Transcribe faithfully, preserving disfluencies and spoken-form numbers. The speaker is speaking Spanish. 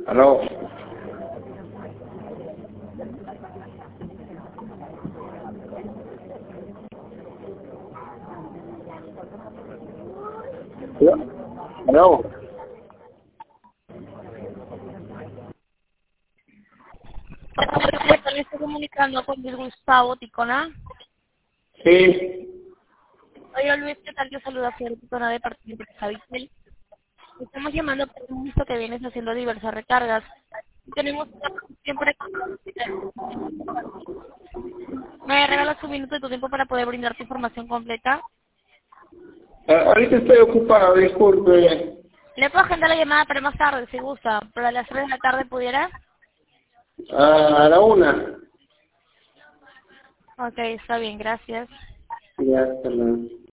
Aló. Aló. Me estoy comunicando con Luis Gustavo Ticona. Sí. Oye Luis, ¿qué tal? Yo saludo a Flor Ticona de parte de Empresa Vitel. Estamos llamando por un visto que vienes haciendo diversas recargas. Tenemos siempre... ¿Me regalas un minuto de tu tiempo para poder brindarte información completa? Ah, ahorita estoy ocupado, disculpe. Le puedo agendar la llamada para más tarde, si gusta. ¿Pero a las tres de la tarde pudiera? Ah, a la una. Ok, está bien, gracias. Ya, hasta luego.